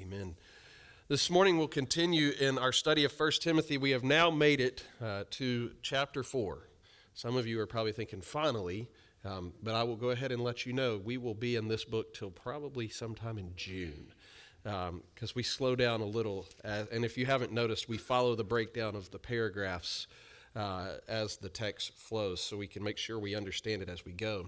Amen. This morning we'll continue in our study of 1 Timothy. We have now made it to chapter 4. Some of you are probably thinking, finally, but I will go ahead and let you know we will be in this book till probably sometime in June because we slow down a little. And if you haven't noticed, we follow the breakdown of the paragraphs as the text flows so we can make sure we understand it as we go.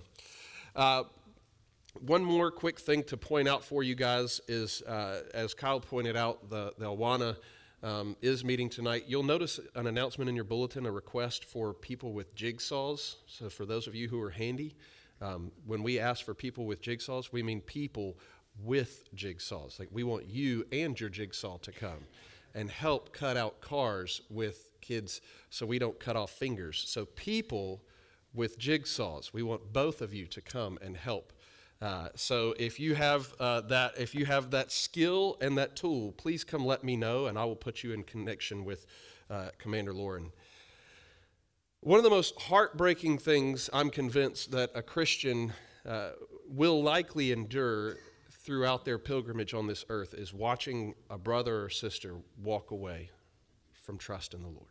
One more quick thing to point out for you guys is, as Kyle pointed out, the Awana is meeting tonight. You'll notice an announcement in your bulletin, a request for people with jigsaws. So for those of you who are handy, when we ask for people with jigsaws, we mean people with jigsaws. Like we want you and your jigsaw to come and help cut out cars with kids so we don't cut off fingers. So people with jigsaws, we want both of you to come and help. So if you have that skill and that tool, please come let me know, and I will put you in connection with Commander Lauren. One of the most heartbreaking things I'm convinced that a Christian will likely endure throughout their pilgrimage on this earth is watching a brother or sister walk away from trust in the Lord.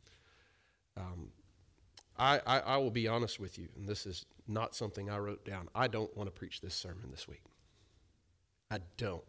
I will be honest with you, and this is not something I wrote down. I don't want to preach this sermon this week. I don't.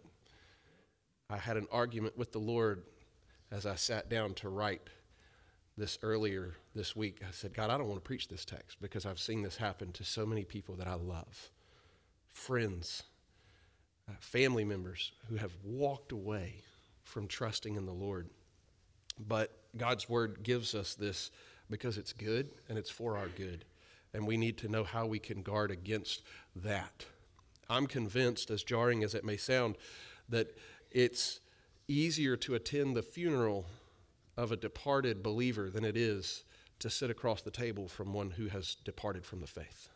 I had an argument with the Lord as I sat down to write this earlier this week. I said, God, I don't want to preach this text because I've seen this happen to so many people that I love. Friends, family members who have walked away from trusting in the Lord. But God's word gives us this because it's good and it's for our good. And we need to know how we can guard against that. I'm convinced, as jarring as it may sound, that it's easier to attend the funeral of a departed believer than it is to sit across the table from one who has departed from the faith.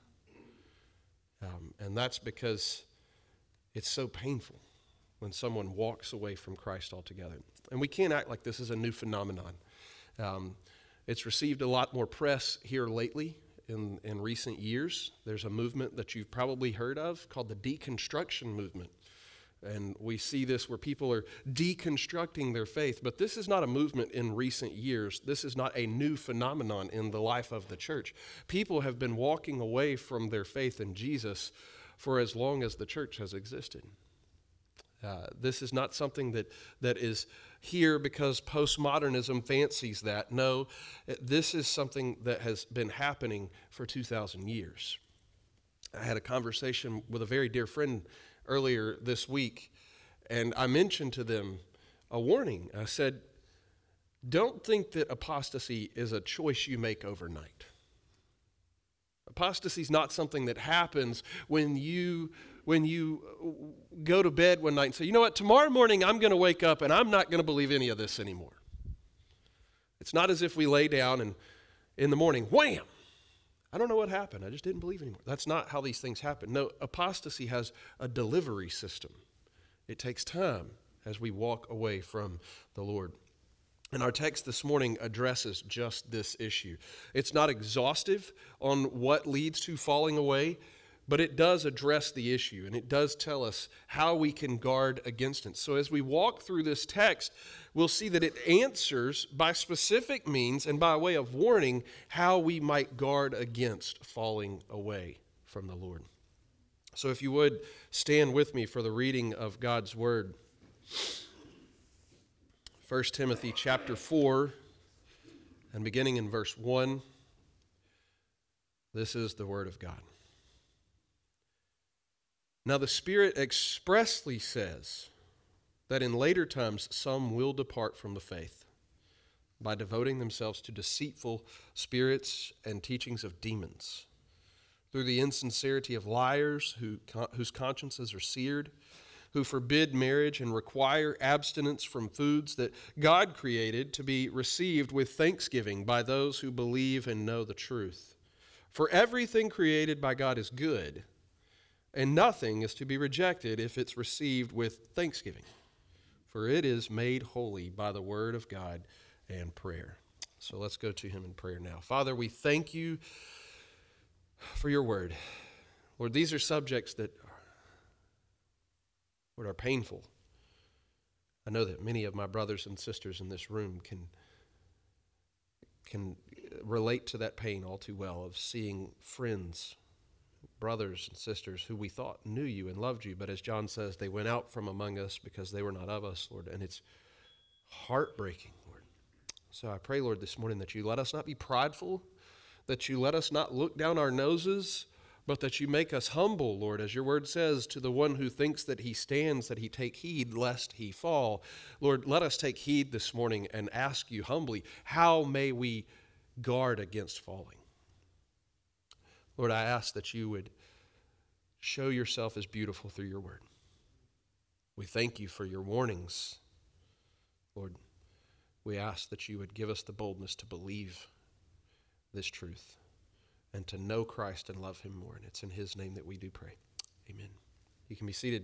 And that's because it's so painful when someone walks away from Christ altogether. And we can't act like this is a new phenomenon. It's received a lot more press here lately. In recent years, there's a movement that you've probably heard of called the deconstruction movement. And we see this where people are deconstructing their faith. But this is not a movement in recent years. This is not a new phenomenon in the life of the church. People have been walking away from their faith in Jesus for as long as the church has existed. This is not something that is here because postmodernism fancies that. No, this is something that has been happening for 2,000 years. I had a conversation with a very dear friend earlier this week, and I mentioned to them a warning. I said, don't think that apostasy is a choice you make overnight. Apostasy is not something that happens when you go to bed one night and say, you know what, tomorrow morning I'm going to wake up and I'm not going to believe any of this anymore. It's not as if we lay down and in the morning, wham, I don't know what happened. I just didn't believe anymore. That's not how these things happen. No, apostasy has a delivery system. It takes time as we walk away from the Lord. And our text this morning addresses just this issue. It's not exhaustive on what leads to falling away, but it does address the issue, and it does tell us how we can guard against it. So as we walk through this text, we'll see that it answers by specific means and by way of warning how we might guard against falling away from the Lord. So if you would, stand with me for the reading of God's word. 1 Timothy chapter 4, and beginning in verse 1, this is the word of God. Now the Spirit expressly says that in later times some will depart from the faith by devoting themselves to deceitful spirits and teachings of demons, through the insincerity of liars whose consciences are seared, who forbid marriage and require abstinence from foods that God created to be received with thanksgiving by those who believe and know the truth. For everything created by God is good, and nothing is to be rejected if it's received with thanksgiving, for it is made holy by the word of God and prayer. So let's go to him in prayer now. Father, we thank you for your word. Lord, these are subjects that are painful. I know that many of my brothers and sisters in this room can relate to that pain all too well of seeing friends, brothers and sisters who we thought knew you and loved you, but as John says, they went out from among us because they were not of us, Lord, and it's heartbreaking, Lord. So I pray, Lord, this morning that you let us not be prideful, that you let us not look down our noses, but that you make us humble, Lord, as your word says, to the one who thinks that he stands, that he take heed lest he fall. Lord, let us take heed this morning and ask you humbly, how may we guard against falling? Lord, I ask that you would show yourself as beautiful through your word. We thank you for your warnings. Lord, we ask that you would give us the boldness to believe this truth and to know Christ and love him more. And it's in his name that we do pray. Amen. You can be seated.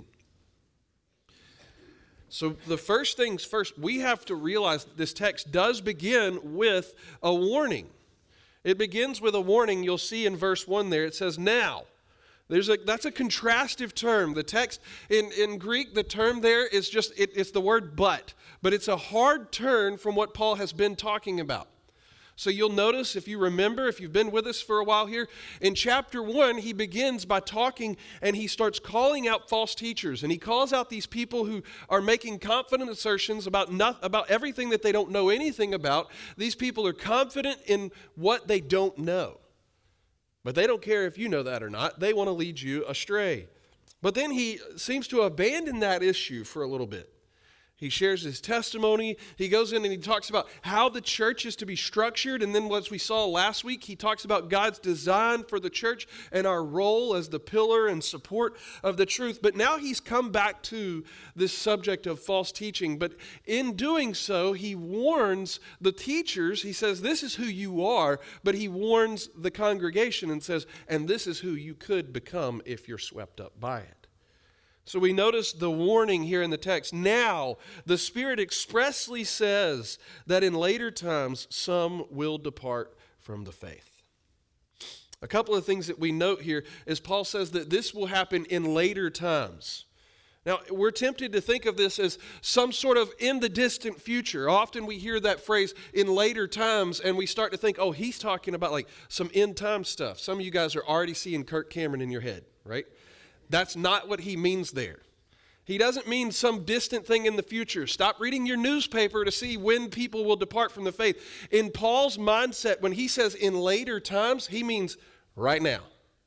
So the first things first, we have to realize that this text does begin with a warning. It begins with a warning. You'll see in verse 1 there, it says, now. That's a contrastive term. The text in Greek, the term there is just, it's the word but it's a hard turn from what Paul has been talking about. So you'll notice, if you remember, if you've been with us for a while here, in chapter 1, he begins by talking and he starts calling out false teachers. And he calls out these people who are making confident assertions about everything that they don't know anything about. These people are confident in what they don't know. But they don't care if you know that or not. They want to lead you astray. But then he seems to abandon that issue for a little bit. He shares his testimony. He goes in and he talks about how the church is to be structured. And then as we saw last week, he talks about God's design for the church and our role as the pillar and support of the truth. But now he's come back to this subject of false teaching. But in doing so, he warns the teachers. He says, this is who you are. But he warns the congregation and says, and this is who you could become if you're swept up by it. So we notice the warning here in the text. Now, the Spirit expressly says that in later times, some will depart from the faith. A couple of things that we note here is Paul says that this will happen in later times. Now, we're tempted to think of this as some sort of in the distant future. Often we hear that phrase in later times, and we start to think, oh, he's talking about like some end time stuff. Some of you guys are already seeing Kirk Cameron in your head, right? That's not what he means there. He doesn't mean some distant thing in the future. Stop reading your newspaper to see when people will depart from the faith. In Paul's mindset, when he says in later times, he means right now.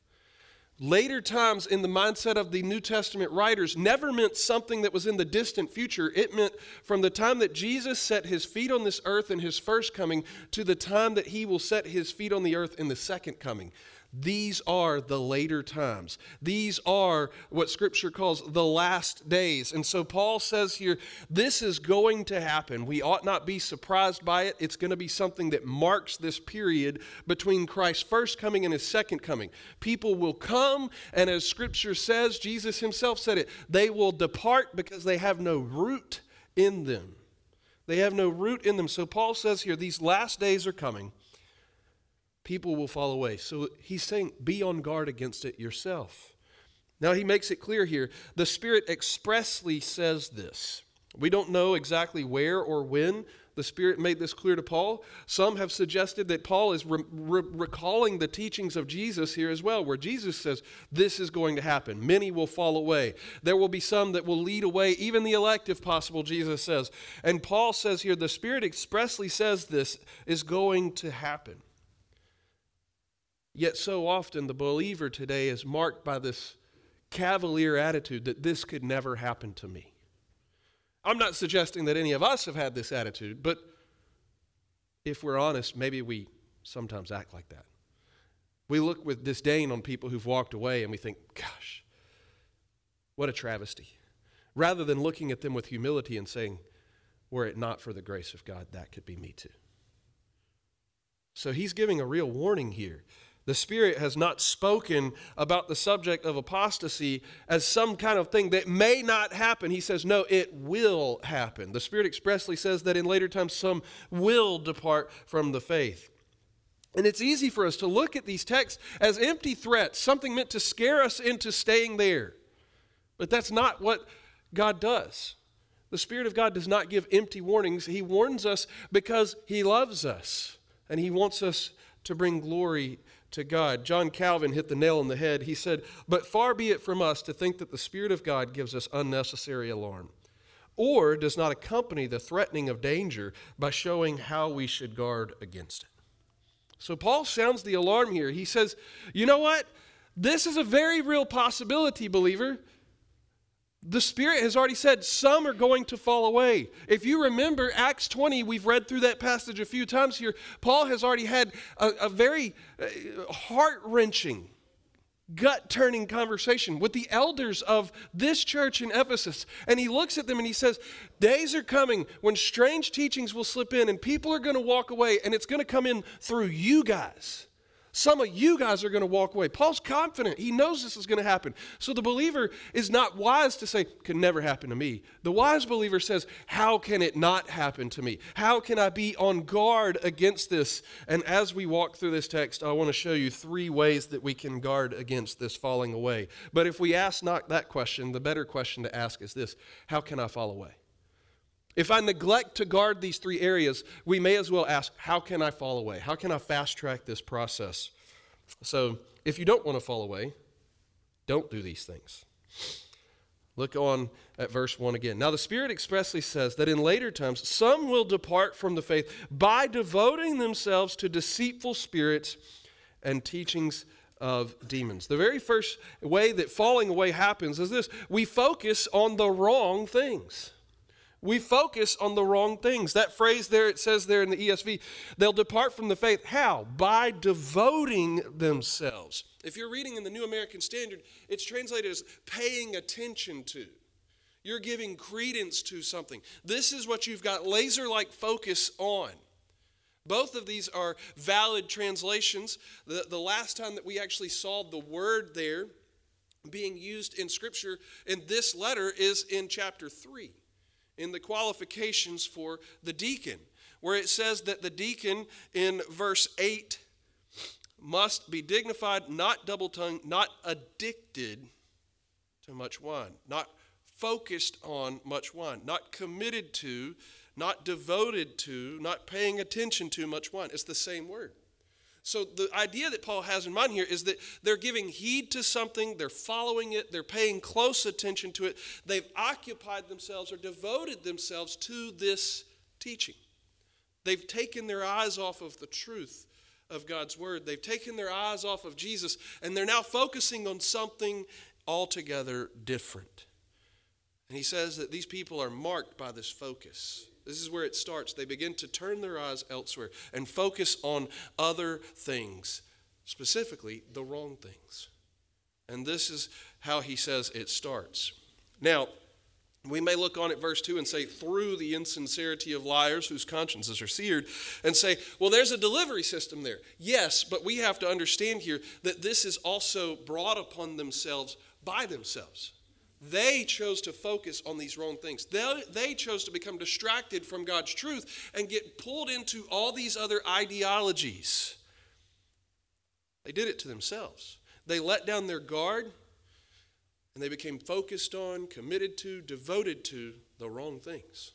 Later times in the mindset of the New Testament writers never meant something that was in the distant future. It meant from the time that Jesus set his feet on this earth in his first coming to the time that he will set his feet on the earth in the second coming. These are the later times. These are what Scripture calls the last days. And so Paul says here, this is going to happen. We ought not be surprised by it. It's going to be something that marks this period between Christ's first coming and his second coming. People will come, and as Scripture says, Jesus himself said it, they will depart because they have no root in them. They have no root in them. So Paul says here, these last days are coming. People will fall away. So he's saying, be on guard against it yourself. Now he makes it clear here, the Spirit expressly says this. We don't know exactly where or when the Spirit made this clear to Paul. Some have suggested that Paul is recalling the teachings of Jesus here as well, where Jesus says, this is going to happen. Many will fall away. There will be some that will lead away, even the elect if possible, Jesus says. And Paul says here, the Spirit expressly says this is going to happen. Yet so often the believer today is marked by this cavalier attitude that this could never happen to me. I'm not suggesting that any of us have had this attitude, but if we're honest, maybe we sometimes act like that. We look with disdain on people who've walked away and we think, gosh, what a travesty. Rather than looking at them with humility and saying, were it not for the grace of God, that could be me too. So he's giving a real warning here. The Spirit has not spoken about the subject of apostasy as some kind of thing that may not happen. He says, no, it will happen. The Spirit expressly says that in later times some will depart from the faith. And it's easy for us to look at these texts as empty threats, something meant to scare us into staying there. But that's not what God does. The Spirit of God does not give empty warnings. He warns us because He loves us, and He wants us to bring glory to God. John Calvin hit the nail on the head. He said, "But far be it from us to think that the Spirit of God gives us unnecessary alarm, or does not accompany the threatening of danger by showing how we should guard against it." So Paul sounds the alarm here. He says, you know what? This is a very real possibility, believer. The Spirit has already said some are going to fall away. If you remember Acts 20, we've read through that passage a few times here. Paul has already had a very heart-wrenching, gut-turning conversation with the elders of this church in Ephesus. And he looks at them and he says, days are coming when strange teachings will slip in and people are going to walk away, and it's going to come in through you guys. Some of you guys are going to walk away. Paul's confident. He knows this is going to happen. So the believer is not wise to say, could never happen to me. The wise believer says, how can it not happen to me? How can I be on guard against this? And as we walk through this text, I want to show you 3 ways that we can guard against this falling away. But if we ask not that question, the better question to ask is this: how can I fall away? If I neglect to guard these 3 areas, we may as well ask, how can I fall away? How can I fast track this process? So if you don't want to fall away, don't do these things. Look on at verse 1 again. Now the Spirit expressly says that in later times, some will depart from the faith by devoting themselves to deceitful spirits and teachings of demons. The very first way that falling away happens is this: we focus on the wrong things. We focus on the wrong things. That phrase there, it says there in the ESV, they'll depart from the faith. How? By devoting themselves. If you're reading in the New American Standard, it's translated as paying attention to. You're giving credence to something. This is what you've got laser-like focus on. Both of these are valid translations. The last time that we actually saw the word there being used in Scripture in this letter is in chapter 3. In the qualifications for the deacon, where it says that the deacon in verse 8 must be dignified, not double-tongued, not addicted to much wine, not focused on much wine, not committed to, not devoted to, not paying attention to much wine. It's the same word. So the idea that Paul has in mind here is that they're giving heed to something, they're following it, they're paying close attention to it. They've occupied themselves or devoted themselves to this teaching. They've taken their eyes off of the truth of God's word. They've taken their eyes off of Jesus, and they're now focusing on something altogether different. And he says that these people are marked by this focus. This is where it starts. They begin to turn their eyes elsewhere and focus on other things, specifically the wrong things. And this is how he says it starts. Now, we may look on at verse 2 and say, through the insincerity of liars whose consciences are seared, and say, well, there's a delivery system there. Yes, but we have to understand here that this is also brought upon themselves by themselves. They chose to focus on these wrong things. They chose to become distracted from God's truth and get pulled into all these other ideologies. They did it to themselves. They let down their guard, and they became focused on, committed to, devoted to the wrong things.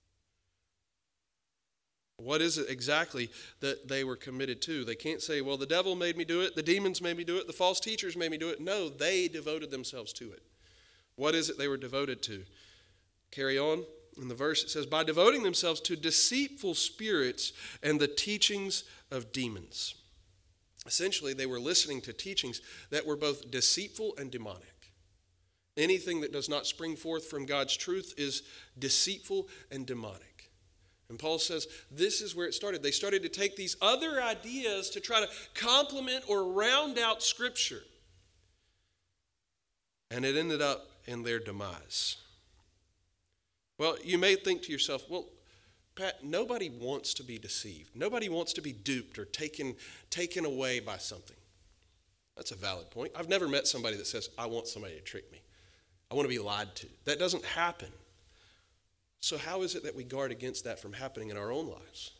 What is it exactly that they were committed to? They can't say, well, the devil made me do it, the demons made me do it, the false teachers made me do it. No, they devoted themselves to it. What is it they were devoted to? Carry on. In the verse it says, by devoting themselves to deceitful spirits and the teachings of demons. Essentially, they were listening to teachings that were both deceitful and demonic. Anything that does not spring forth from God's truth is deceitful and demonic. And Paul says this is where it started. They started to take these other ideas to try to complement or round out Scripture. And it ended up in their demise. Well, you may think to yourself, well, Pat, nobody wants to be deceived. Nobody wants to be duped or taken away by something. That's a valid point. I've never met somebody that says, I want somebody to trick me. I want to be lied to. That doesn't happen. So how is it that we guard against that from happening in our own lives?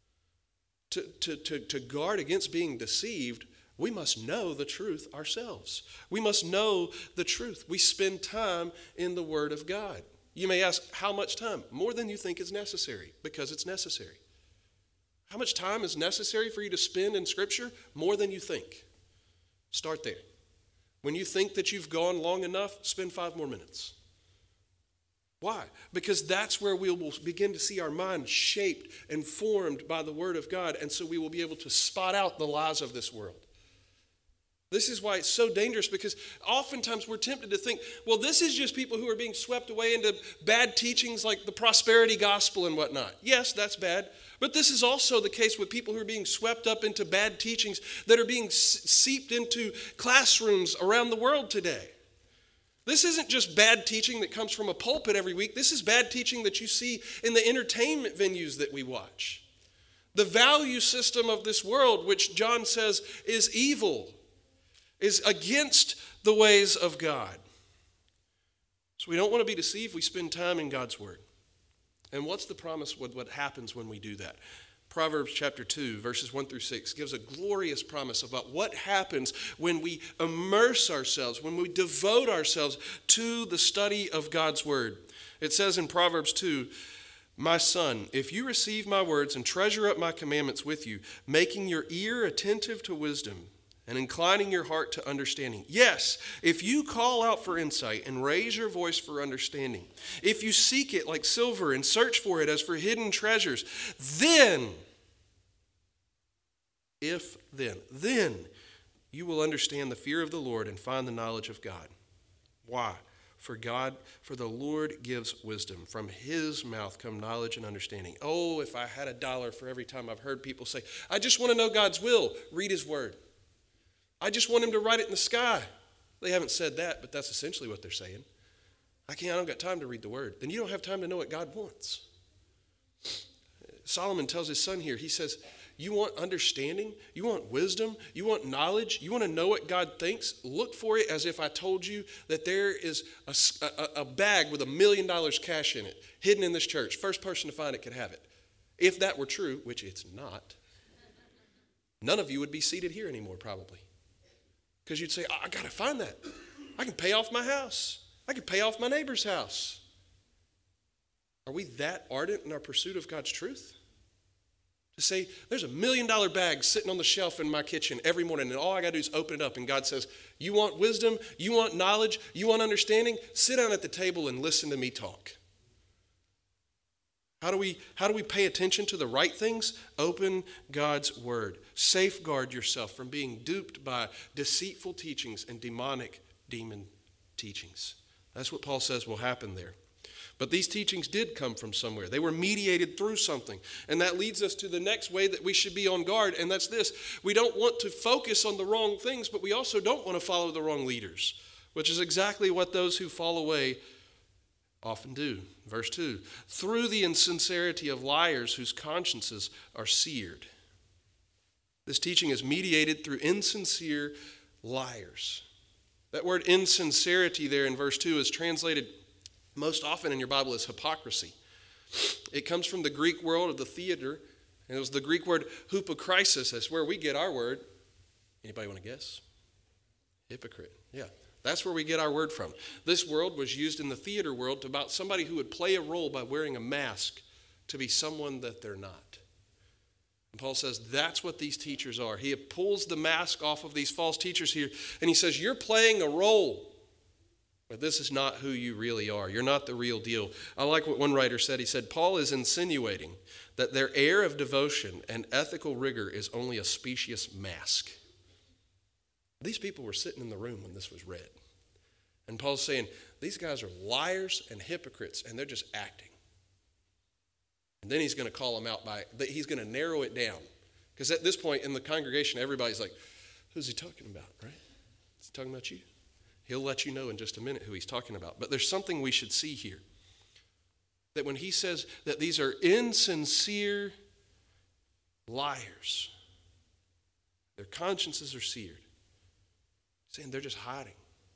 To guard against being deceived, we must know the truth ourselves. We must know the truth. We spend time in the Word of God. You may ask, how much time? More than you think is necessary, because it's necessary. How much time is necessary for you to spend in Scripture? More than you think. Start there. When you think that you've gone long enough, spend 5 more minutes. Why? Because that's where we will begin to see our mind shaped and formed by the Word of God, and so we will be able to spot out the lies of this world. This is why it's so dangerous, because oftentimes we're tempted to think, well, this is just people who are being swept away into bad teachings like the prosperity gospel and whatnot. Yes, that's bad. But this is also the case with people who are being swept up into bad teachings that are being seeped into classrooms around the world today. This isn't just bad teaching that comes from a pulpit every week. This is bad teaching that you see in the entertainment venues that we watch. The value system of this world, which John says is evil, is against the ways of God. So we don't want to be deceived. We spend time in God's Word. And what's the promise with what happens when we do that? Proverbs chapter 2, verses 1 through 6 gives a glorious promise about what happens when we immerse ourselves, when we devote ourselves to the study of God's Word. It says in Proverbs 2, "My son, if you receive my words and treasure up my commandments with you, making your ear attentive to wisdom, and inclining your heart to understanding. Yes, if you call out for insight and raise your voice for understanding, if you seek it like silver and search for it as for hidden treasures, then you will understand the fear of the Lord and find the knowledge of God." Why? For the Lord gives wisdom. From his mouth come knowledge and understanding. Oh, if I had $1 for every time I've heard people say, I just want to know God's will. Read his word. I just want him to write it in the sky. They haven't said that, but that's essentially what they're saying. I don't got time to read the word. Then you don't have time to know what God wants. Solomon tells his son here, he says, you want understanding? You want wisdom? You want knowledge? You want to know what God thinks? Look for it as if I told you that there is a bag with $1 million cash in it, hidden in this church. First person to find it could have it. If that were true, which it's not, none of you would be seated here anymore probably. Because you'd say, I got to find that. I can pay off my house. I can pay off my neighbor's house. Are we that ardent in our pursuit of God's truth? To say, there's $1 million bag sitting on the shelf in my kitchen every morning, and all I got to do is open it up, and God says, you want wisdom? You want knowledge? You want understanding? Sit down at the table and listen to me talk. How do we pay attention to the right things? Open God's word. Safeguard yourself from being duped by deceitful teachings and demon teachings. That's what Paul says will happen there. But these teachings did come from somewhere. They were mediated through something. And that leads us to the next way that we should be on guard, and that's this. We don't want to focus on the wrong things, but we also don't want to follow the wrong leaders, which is exactly what those who fall away often do. Verse 2, through the insincerity of liars whose consciences are seared. This teaching is mediated through insincere liars. That word insincerity there in verse 2 is translated most often in your Bible as hypocrisy. It comes from the Greek world of the theater, and it was the Greek word hypokrisis. That's where we get our word. Anybody want to guess? Hypocrite. Yeah. That's where we get our word from. This word was used in the theater world about somebody who would play a role by wearing a mask to be someone that they're not. And Paul says that's what these teachers are. He pulls the mask off of these false teachers here, and he says, you're playing a role, but this is not who you really are. You're not the real deal. I like what one writer said. He said, Paul is insinuating that their air of devotion and ethical rigor is only a specious mask. These people were sitting in the room when this was read. And Paul's saying, these guys are liars and hypocrites, and they're just acting. And then he's going to call them out he's going to narrow it down. Because at this point in the congregation, everybody's like, who's he talking about, right? Is he talking about you? He'll let you know in just a minute who he's talking about. But there's something we should see here. That when he says that these are insincere liars, their consciences are seared. Saying they're just hiding.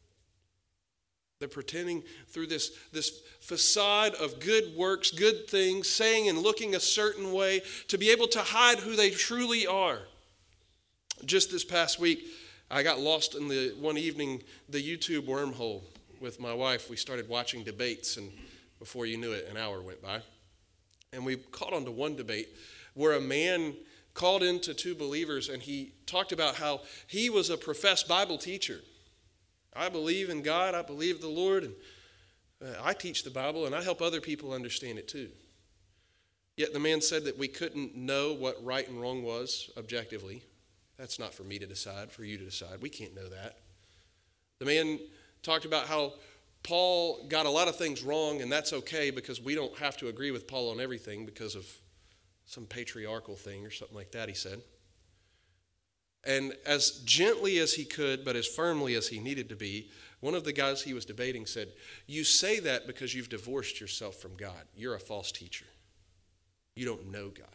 They're pretending through this facade of good works, good things, saying and looking a certain way to be able to hide who they truly are. Just this past week, I got lost in one evening, the YouTube wormhole with my wife. We started watching debates, and before you knew it, an hour went by. And we caught on to one debate where a man called into two believers, and he talked about how he was a professed Bible teacher. I believe in God, I believe the Lord, and I teach the Bible, and I help other people understand it too. Yet the man said that we couldn't know what right and wrong was objectively. That's not for me to decide, for you to decide. We can't know that. The man talked about how Paul got a lot of things wrong, and that's okay because we don't have to agree with Paul on everything because of some patriarchal thing or something like that, he said. And as gently as he could, but as firmly as he needed to be, one of the guys he was debating said, "You say that because you've divorced yourself from God. You're a false teacher. You don't know God."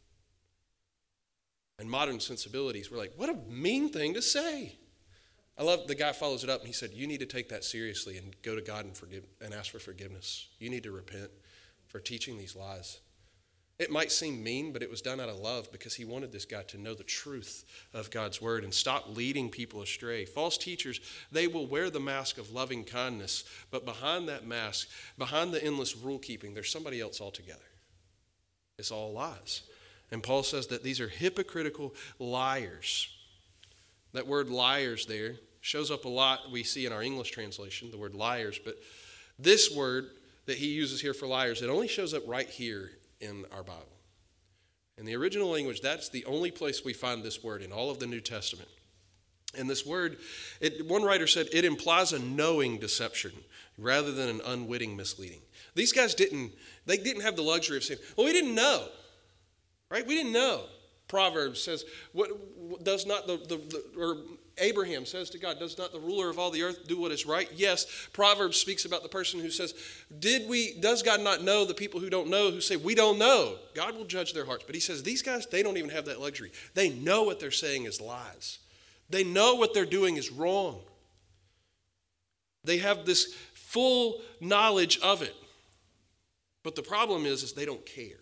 And modern sensibilities were like, what a mean thing to say. I love the guy follows it up and he said, you need to take that seriously and go to God and ask for forgiveness. You need to repent for teaching these lies. It might seem mean, but it was done out of love because he wanted this guy to know the truth of God's word and stop leading people astray. False teachers, they will wear the mask of loving kindness, but behind that mask, behind the endless rule keeping, there's somebody else altogether. It's all lies. And Paul says that these are hypocritical liars. That word liars there shows up a lot we see in our English translation, the word liars, but this word that he uses here for liars, it only shows up right here in our Bible. In the original language, that's the only place we find this word in all of the New Testament. And this word, one writer said, it implies a knowing deception rather than an unwitting misleading. These guys didn't have the luxury of saying, well, we didn't know, right? We didn't know. Proverbs says, or Abraham says to God, does not the ruler of all the earth do what is right? Yes, Proverbs speaks about the person who says, does God not know the people who don't know, who say, we don't know? God will judge their hearts. But he says, these guys, they don't even have that luxury. They know what they're saying is lies. They know what they're doing is wrong. They have this full knowledge of it. But the problem is they don't care.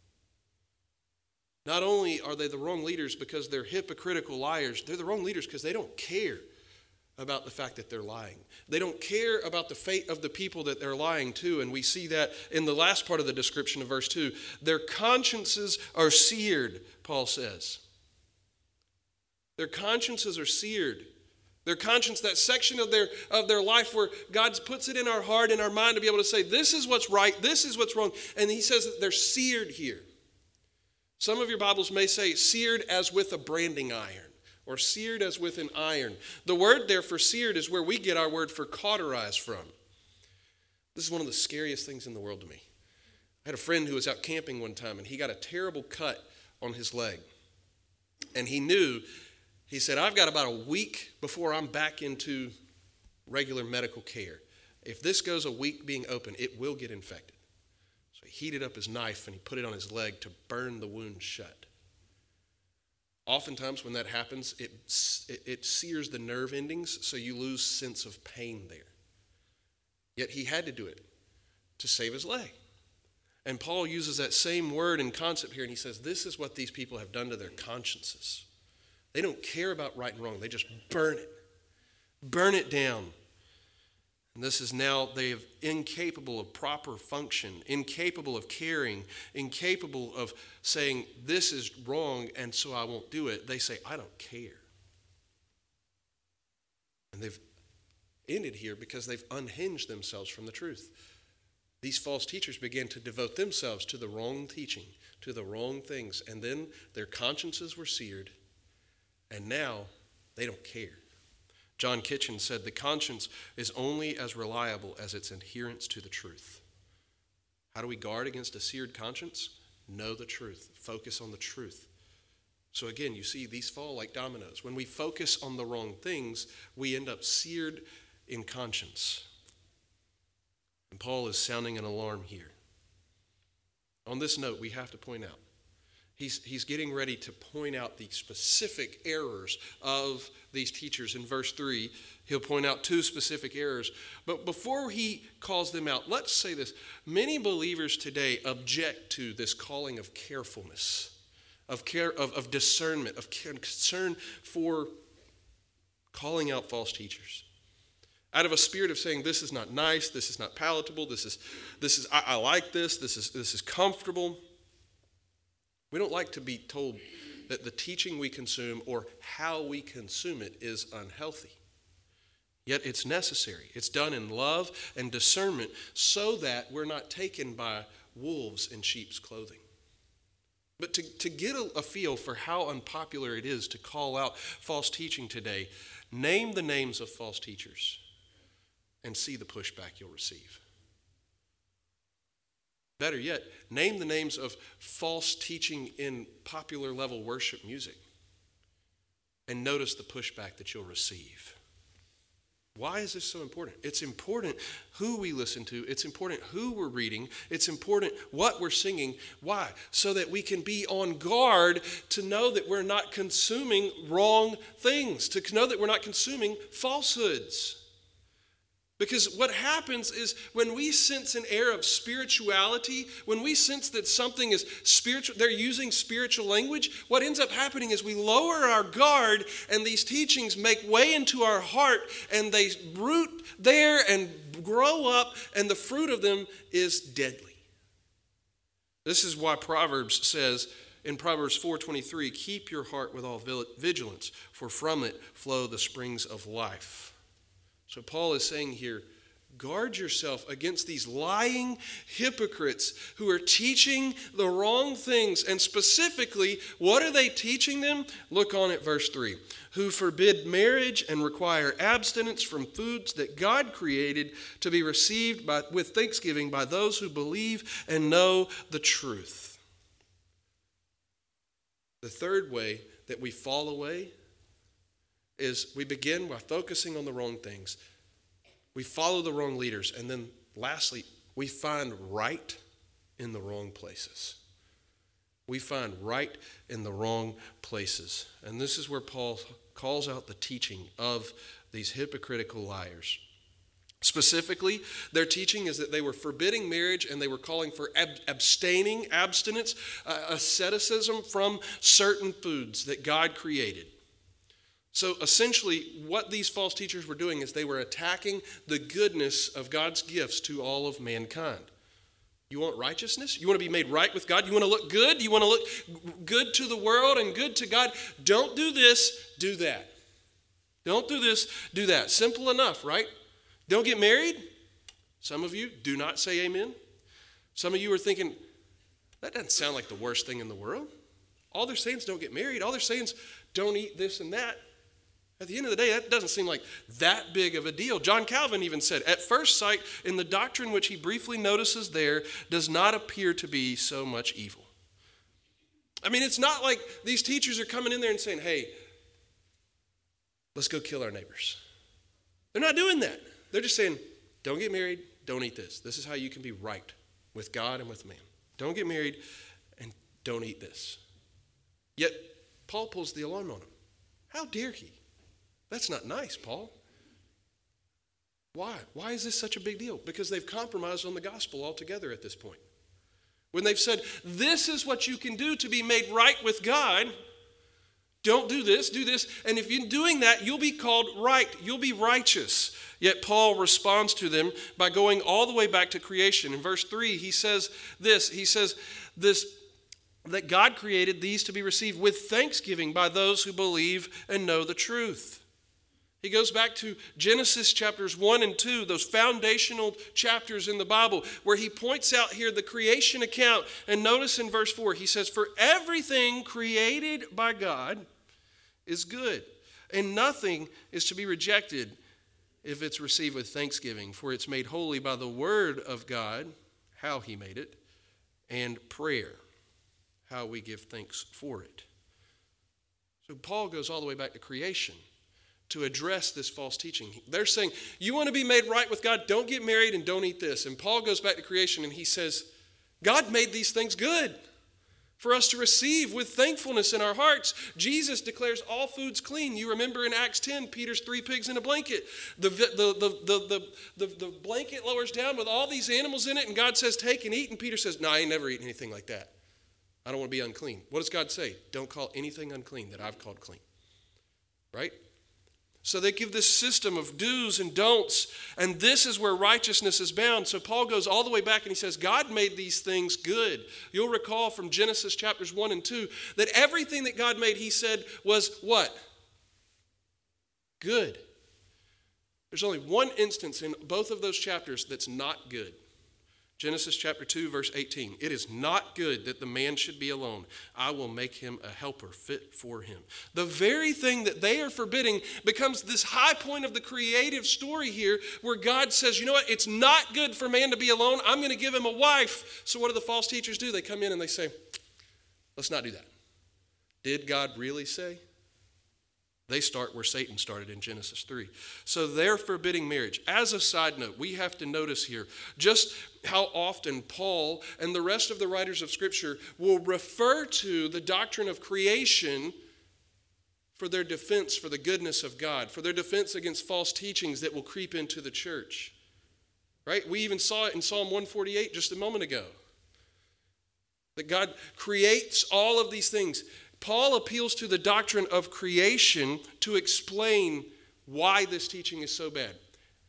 Not only are they the wrong leaders because they're hypocritical liars, they're the wrong leaders because they don't care about the fact that they're lying. They don't care about the fate of the people that they're lying to, and we see that in the last part of the description of verse 2. Their consciences are seared, Paul says. Their consciences are seared. Their conscience, that section of their life where God puts it in our heart and our mind to be able to say, this is what's right, this is what's wrong. And he says that they're seared here. Some of your Bibles may say seared as with a branding iron or seared as with an iron. The word there for seared is where we get our word for cauterized from. This is one of the scariest things in the world to me. I had a friend who was out camping one time and he got a terrible cut on his leg. And he said, I've got about a week before I'm back into regular medical care. If this goes a week being open, it will get infected. So he heated up his knife and he put it on his leg to burn the wound shut. Oftentimes when that happens, it sears the nerve endings, so you lose sense of pain there. Yet he had to do it to save his leg. And Paul uses that same word and concept here, and he says, this is what these people have done to their consciences. They don't care about right and wrong. They just burn it down. And this is now they're incapable of proper function, incapable of caring, incapable of saying, this is wrong, and so I won't do it. They say, I don't care. And they've ended here because they've unhinged themselves from the truth. These false teachers began to devote themselves to the wrong teaching, to the wrong things, and then their consciences were seared, and now they don't care. John Kitchen said, the conscience is only as reliable as its adherence to the truth. How do we guard against a seared conscience? Know the truth. Focus on the truth. So again, you see, these fall like dominoes. When we focus on the wrong things, we end up seared in conscience. And Paul is sounding an alarm here. On this note, we have to point out, He's getting ready to point out the specific errors of these teachers. In verse 3, he'll point out two specific errors. But before he calls them out, let's say this. Many believers today object to this calling of carefulness, of discernment, of concern for calling out false teachers. Out of a spirit of saying, this is not nice, this is not palatable, I like this is comfortable. We don't like to be told that the teaching we consume or how we consume it is unhealthy. Yet it's necessary. It's done in love and discernment so that we're not taken by wolves in sheep's clothing. But to get a feel for how unpopular it is to call out false teaching today, name the names of false teachers and see the pushback you'll receive. Better yet, name the names of false teaching in popular level worship music and notice the pushback that you'll receive. Why is this so important? It's important who we listen to. It's important who we're reading. It's important what we're singing. Why? So that we can be on guard to know that we're not consuming wrong things, to know that we're not consuming falsehoods. Because what happens is when we sense an air of spirituality, when we sense that something is spiritual, they're using spiritual language, what ends up happening is we lower our guard and these teachings make way into our heart and they root there and grow up and the fruit of them is deadly. This is why Proverbs says in Proverbs 4:23, keep your heart with all vigilance, for from it flow the springs of life. So Paul is saying here, guard yourself against these lying hypocrites who are teaching the wrong things. And specifically, what are they teaching them? Look on at verse 3. Who forbid marriage and require abstinence from foods that God created to be received with thanksgiving by those who believe and know the truth. The third way that we fall away is we begin by focusing on the wrong things. We follow the wrong leaders. And then lastly, we find right in the wrong places. We find right in the wrong places. And this is where Paul calls out the teaching of these hypocritical liars. Specifically, their teaching is that they were forbidding marriage and they were calling for abstinence, asceticism from certain foods that God created. So essentially, what these false teachers were doing is they were attacking the goodness of God's gifts to all of mankind. You want righteousness? You want to be made right with God? You want to look good? You want to look good to the world and good to God? Don't do this, do that. Don't do this, do that. Simple enough, right? Don't get married. Some of you do not say amen. Some of you are thinking, that doesn't sound like the worst thing in the world. All they're saying is don't get married. All they're saying is don't eat this and that. At the end of the day, that doesn't seem like that big of a deal. John Calvin even said, at first sight, in the doctrine which he briefly notices there, does not appear to be so much evil. I mean, it's not like these teachers are coming in there and saying, hey, let's go kill our neighbors. They're not doing that. They're just saying, don't get married, don't eat this. This is how you can be right with God and with man. Don't get married and don't eat this. Yet, Paul pulls the alarm on him. How dare he? That's not nice, Paul. Why? Why is this such a big deal? Because they've compromised on the gospel altogether at this point. When they've said, this is what you can do to be made right with God, don't do this, and if you're doing that, you'll be called right, you'll be righteous. Yet Paul responds to them by going all the way back to creation. In verse 3, he says this, that God created these to be received with thanksgiving by those who believe and know the truth. He goes back to Genesis chapters 1 and 2, those foundational chapters in the Bible, where he points out here the creation account. And notice in verse 4, he says, for everything created by God is good, and nothing is to be rejected if it's received with thanksgiving, for it's made holy by the word of God, how he made it, and prayer, how we give thanks for it. So Paul goes all the way back to creation to address this false teaching. They're saying, you want to be made right with God, don't get married and don't eat this. And Paul goes back to creation and he says, God made these things good for us to receive with thankfulness in our hearts. Jesus declares all foods clean. You remember in Acts 10, Peter's 3 pigs in a blanket. The blanket lowers down with all these animals in it, and God says, take and eat. And Peter says, no, I ain't never eaten anything like that. I don't want to be unclean. What does God say? Don't call anything unclean that I've called clean. Right? So they give this system of do's and don'ts, and this is where righteousness is bound. So Paul goes all the way back and he says, God made these things good. You'll recall from Genesis chapters 1 and 2 that everything that God made, he said, was what? Good. There's only one instance in both of those chapters that's not good. Genesis chapter 2, verse 18. It is not good that the man should be alone. I will make him a helper fit for him. The very thing that they are forbidding becomes this high point of the creative story here where God says, you know what? It's not good for man to be alone. I'm going to give him a wife. So what do the false teachers do? They come in and they say, let's not do that. Did God really say? They start where Satan started in Genesis 3. So they're forbidding marriage. As a side note, we have to notice here just how often Paul and the rest of the writers of Scripture will refer to the doctrine of creation for their defense for the goodness of God, for their defense against false teachings that will creep into the church. Right? We even saw it in Psalm 148 just a moment ago. That God creates all of these things. Paul appeals to the doctrine of creation to explain why this teaching is so bad.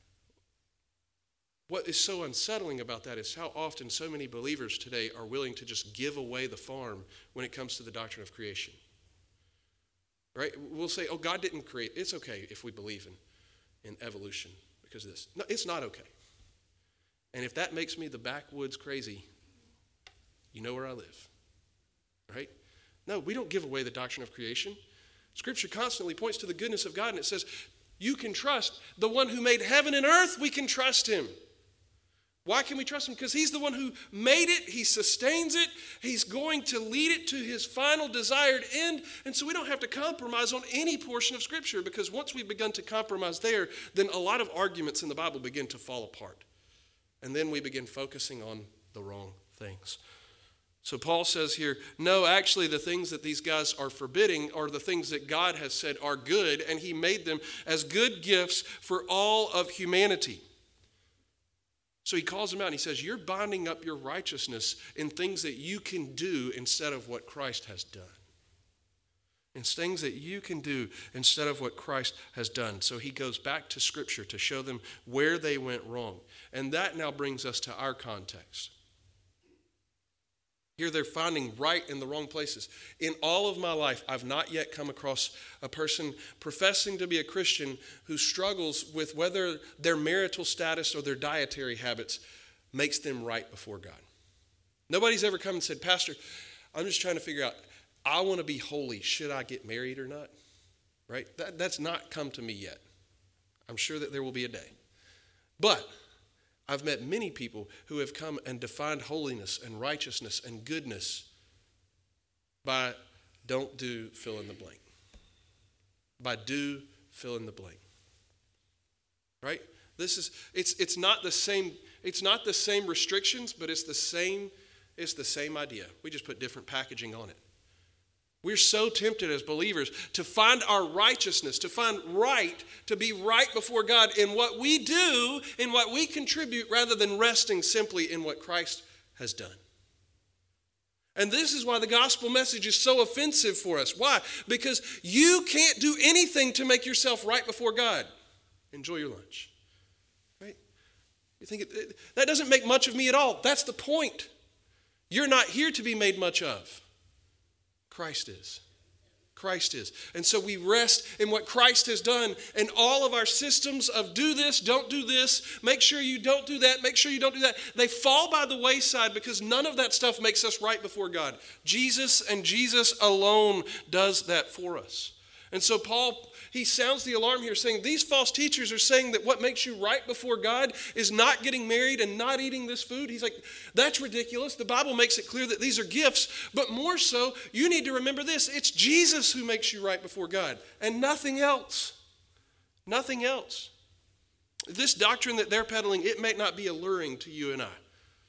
What is so unsettling about that is how often so many believers today are willing to just give away the farm when it comes to the doctrine of creation. Right? We'll say, oh, God didn't create. It's okay if we believe in evolution because of this. No, it's not okay. And if that makes me the backwoods crazy, you know where I live. Right? No, we don't give away the doctrine of creation. Scripture constantly points to the goodness of God, and it says, you can trust the one who made heaven and earth, we can trust him. Why can we trust him? Because he's the one who made it, he sustains it, he's going to lead it to his final desired end, and so we don't have to compromise on any portion of Scripture, because once we've begun to compromise there, then a lot of arguments in the Bible begin to fall apart. And then we begin focusing on the wrong things. So Paul says here, no, actually the things that these guys are forbidding are the things that God has said are good, and he made them as good gifts for all of humanity. So he calls them out and he says, you're binding up your righteousness in things that you can do instead of what Christ has done. It's things that you can do instead of what Christ has done. So he goes back to Scripture to show them where they went wrong. And that now brings us to our context. Here they're finding right in the wrong places. In all of my life, I've not yet come across a person professing to be a Christian who struggles with whether their marital status or their dietary habits makes them right before God. Nobody's ever come and said, Pastor, I'm just trying to figure out, I want to be holy. Should I get married or not? Right? That's not come to me yet. I'm sure that there will be a day. But I've met many people who have come and defined holiness and righteousness and goodness by don't do fill in the blank. By do fill in the blank. Right? It's not the same restrictions, but it's the same idea. We just put different packaging on it. We're so tempted as believers to find our righteousness, to find right, to be right before God in what we do, in what we contribute, rather than resting simply in what Christ has done. And this is why the gospel message is so offensive for us. Why? Because you can't do anything to make yourself right before God. Enjoy your lunch. Right? You think that doesn't make much of me at all. That's the point. You're not here to be made much of. Christ is. Christ is. And so we rest in what Christ has done, and all of our systems of do this, don't do this, make sure you don't do that, make sure you don't do that, they fall by the wayside because none of that stuff makes us right before God. Jesus and Jesus alone does that for us. And so Paul, he sounds the alarm here saying these false teachers are saying that what makes you right before God is not getting married and not eating this food. He's like, that's ridiculous. The Bible makes it clear that these are gifts, but more so, you need to remember this. It's Jesus who makes you right before God and nothing else. Nothing else. This doctrine that they're peddling, it may not be alluring to you and I.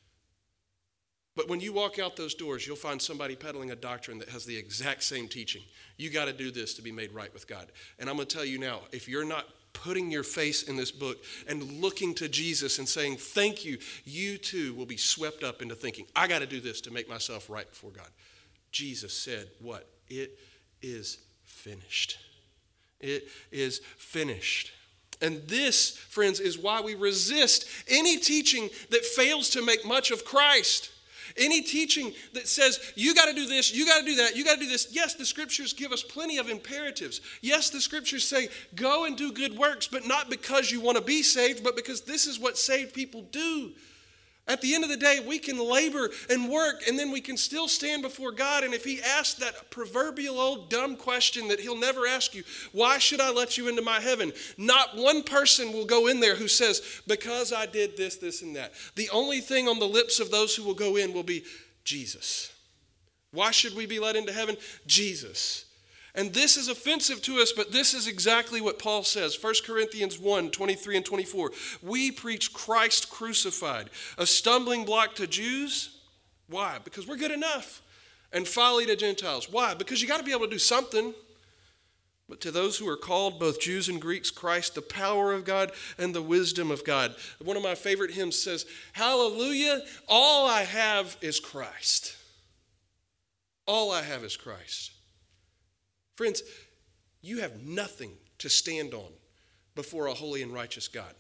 But when you walk out those doors, you'll find somebody peddling a doctrine that has the exact same teaching. You got to do this to be made right with God. And I'm going to tell you now, if you're not putting your face in this book and looking to Jesus and saying, thank you, you too will be swept up into thinking, I got to do this to make myself right before God. Jesus said what? It is finished. It is finished. And this, friends, is why we resist any teaching that fails to make much of Christ. Any teaching that says, you got to do this, you got to do that, you got to do this. Yes, the scriptures give us plenty of imperatives. Yes, the scriptures say, go and do good works, but not because you want to be saved, but because this is what saved people do. At the end of the day, we can labor and work, and then we can still stand before God. And if he asks that proverbial old dumb question that he'll never ask you, why should I let you into my heaven? Not one person will go in there who says, because I did this, this, and that. The only thing on the lips of those who will go in will be Jesus. Why should we be let into heaven? Jesus. And this is offensive to us, but this is exactly what Paul says. 1 Corinthians 1, 23 and 24. We preach Christ crucified, a stumbling block to Jews. Why? Because we're good enough. And folly to Gentiles. Why? Because you got to be able to do something. But to those who are called, both Jews and Greeks, Christ, the power of God and the wisdom of God. One of my favorite hymns says, hallelujah, all I have is Christ. All I have is Christ. Friends, you have nothing to stand on before a holy and righteous God.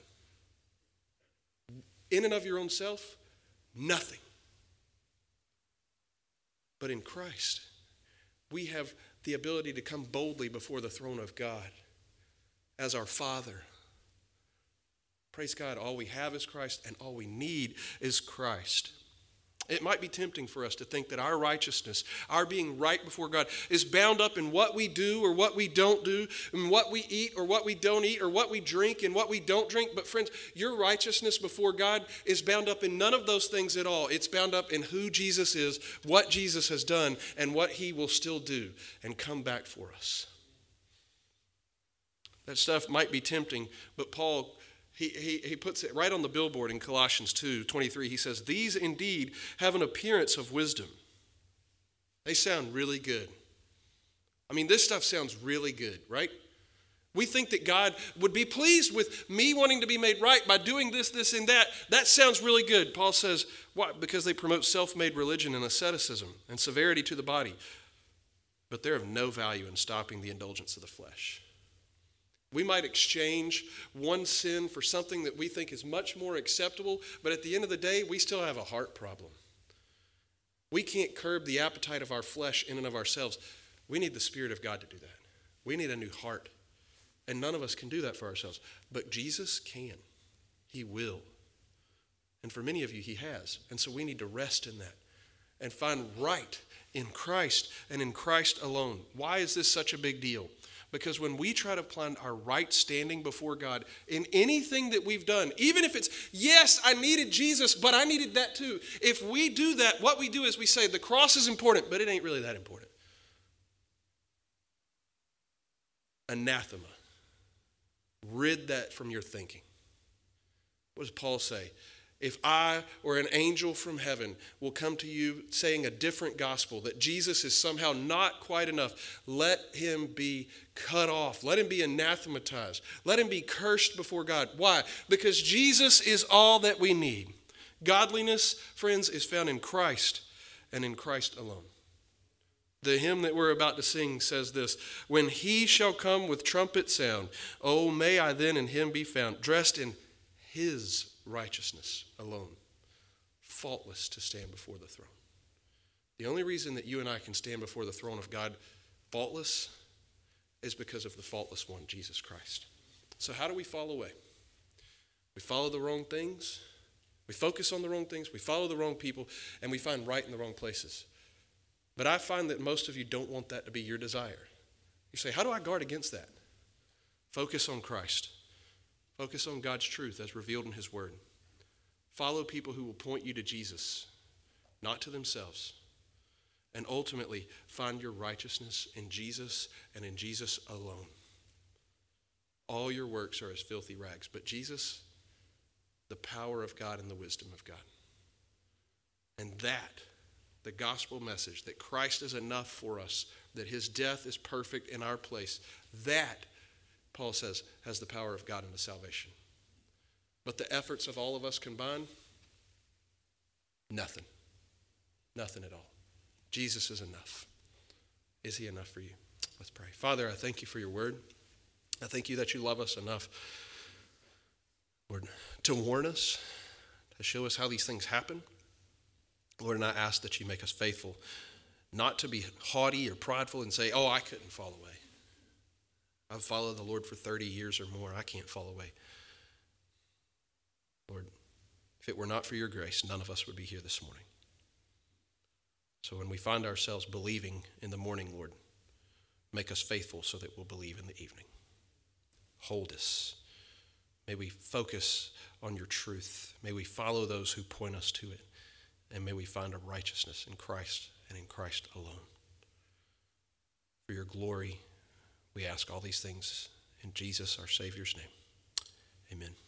In and of your own self, nothing. But in Christ, we have the ability to come boldly before the throne of God as our Father. Praise God, all we have is Christ, and all we need is Christ. It might be tempting for us to think that our righteousness, our being right before God, is bound up in what we do or what we don't do, and what we eat or what we don't eat, or what we drink and what we don't drink. But friends, your righteousness before God is bound up in none of those things at all. It's bound up in who Jesus is, what Jesus has done, and what he will still do and come back for us. That stuff might be tempting, but Paul He puts it right on the billboard in Colossians 2:23. He says, these indeed have an appearance of wisdom. They sound really good. I mean, this stuff sounds really good, right? We think that God would be pleased with me wanting to be made right by doing this, this, and that. That sounds really good. Paul says, why? Because they promote self-made religion and asceticism and severity to the body. But they're of no value in stopping the indulgence of the flesh. We might exchange one sin for something that we think is much more acceptable, but at the end of the day, we still have a heart problem. We can't curb the appetite of our flesh in and of ourselves. We need the Spirit of God to do that. We need a new heart. And none of us can do that for ourselves. But Jesus can. He will. And for many of you, he has. And so we need to rest in that and find right in Christ and in Christ alone. Why is this such a big deal? Because when we try to find our right standing before God in anything that we've done, even if it's, yes, I needed Jesus, but I needed that too. If we do that, what we do is we say the cross is important, but it ain't really that important. Anathema. Rid that from your thinking. What does Paul say? If I or an angel from heaven will come to you saying a different gospel, that Jesus is somehow not quite enough, let him be cut off. Let him be anathematized. Let him be cursed before God. Why? Because Jesus is all that we need. Godliness, friends, is found in Christ and in Christ alone. The hymn that we're about to sing says this, when he shall come with trumpet sound, oh, may I then in him be found, dressed in his righteousness alone, faultless to stand before the throne. The only reason that you and I can stand before the throne of God faultless is because of the faultless one, Jesus Christ. So how do we fall away? We follow the wrong things. We focus on the wrong things. We follow the wrong people, and we find right in the wrong places. But I find that most of you don't want that to be your desire. You say, how do I guard against that? Focus on Christ. Focus on God's truth as revealed in his word. Follow people who will point you to Jesus, not to themselves. And ultimately, find your righteousness in Jesus and in Jesus alone. All your works are as filthy rags, but Jesus, the power of God and the wisdom of God. And that, the gospel message, that Christ is enough for us, that his death is perfect in our place, that, Paul says, has the power of God into salvation. But the efforts of all of us combined, nothing. Nothing at all. Jesus is enough. Is he enough for you? Let's pray. Father, I thank you for your word. I thank you that you love us enough, Lord, to warn us, to show us how these things happen. Lord, and I ask that you make us faithful, not to be haughty or prideful and say, oh, I couldn't fall away. I've followed the Lord for 30 years or more. I can't fall away. Lord, if it were not for your grace, none of us would be here this morning. So when we find ourselves believing in the morning, Lord, make us faithful so that we'll believe in the evening. Hold us. May we focus on your truth. May we follow those who point us to it. And may we find a righteousness in Christ and in Christ alone. For your glory, we ask all these things in Jesus, our Savior's name. Amen.